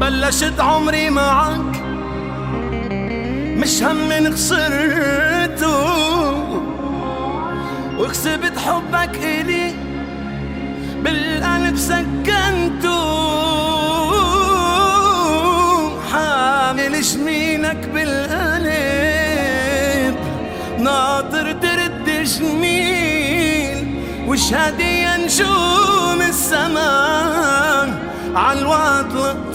بلشت عمري معك مش هم من خسرته، وكسبت حبك إلي بالقلب سكنته. حامل جميلك بالقلب ناطر ترد جميل، وشهادي نجوم السماء عالوعد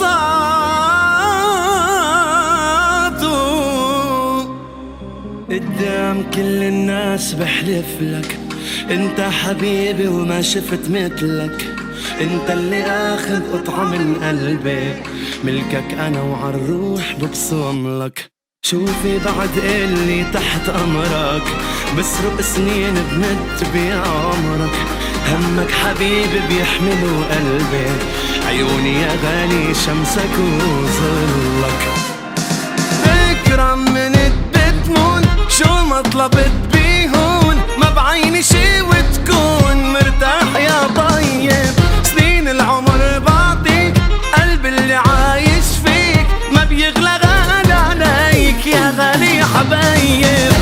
لقطعته. قدام كل الناس بحلف لك انت حبيبي وما شفت مثلك، انت اللي اخذ قطعة من قلبي ملكك انا وعالروح ببصم لك. شوفي بعد اللي تحت امرك بسرق سنين بمد بعمرك، همك حبيبي بيحملوا قلبي، عيوني يا غالي شمسك وظلك. فكرة من بتمون شو ما طلبت بيهون، ما بعيني شي وتكون مرتاح يا طيب. سنين العمر بعطيك قلب اللي عايش فيك، ما بيغلى غالي عليك يا غالي يا حبايب.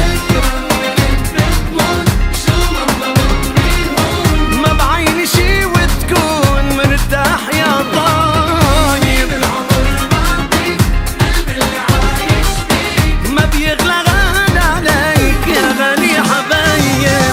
ما بعيني شي وتكون مرتاح يا طيب. ما بيغلى غالي عليك يا غالي يا حبايب.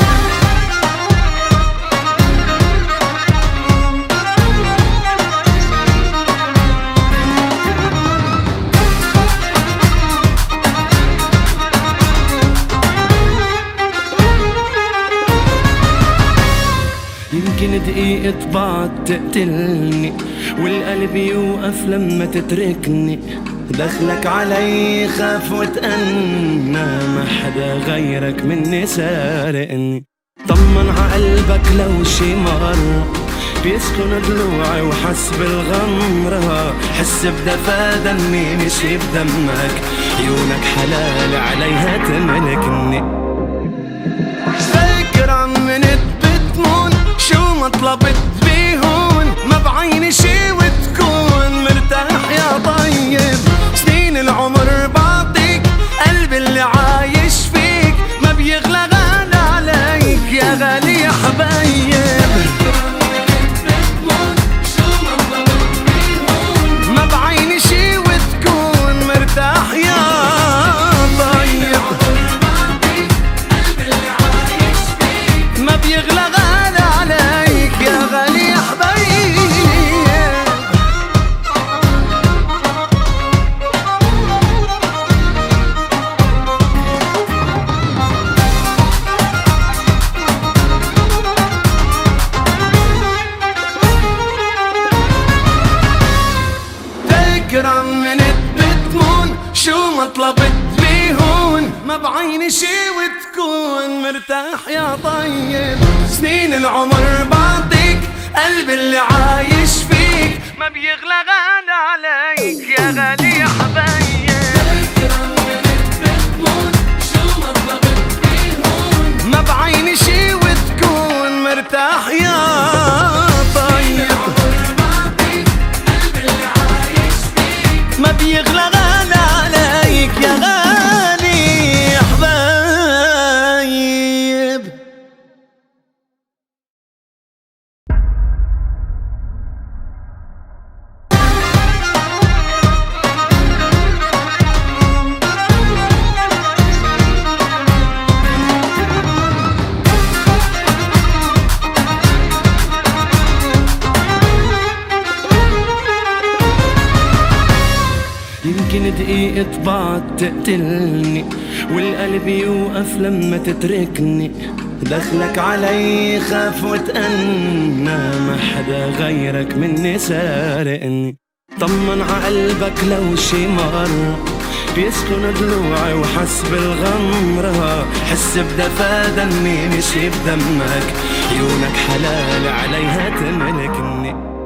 يمكن دقيقة بعد تقتلني والقلب يوقف لما تتركني، دخلك علي خاف وتأنى، ما حدا غيرك مني سارقني. طمن عقلبك لو شي مرة بيسكن ضلوعي وحس بالغمرة، حس بدفا دمي مشي بدمك، عيونك حلال عليها تملكني. فكرة من بتمون شو ما طلبت بيهون، ما بعيني شي وتكون مرتاح يا طيب. سنين العمر بعطيك قلب اللي عايش فيك، ما بيغلى غالي عليك يا غالي يا حبايب. ما بعيني شي وتكون مرتاح يا طيب. ما بيغلى غالي عليك يا غالي يا حبايب. فكرة من بتمون شو ما طلبت بيهون، ما بعيني شي وتكون مرتاح يا طيب. سنين العمر بعطيك قلب اللي عايش فيك، ما بيغلى غالي عليك يا غالي يا حبايب. ما بعيني شي وتكون مرتاح يا طيب. ما بيغلى غالي عليك يا غالي يا حبايب. يمكن دقيقة بعد تقتلني والقلب يوقف لما تتركني، دخلك علي خاف وتأنى، ما حدا غيرك مني سارقني. طمن عقلبك لو شي مرة بيسكن ضلوعي وحس بالغمرة، حس بدفا دمي مشي بدمك، عيونك حلال عليها تملكني.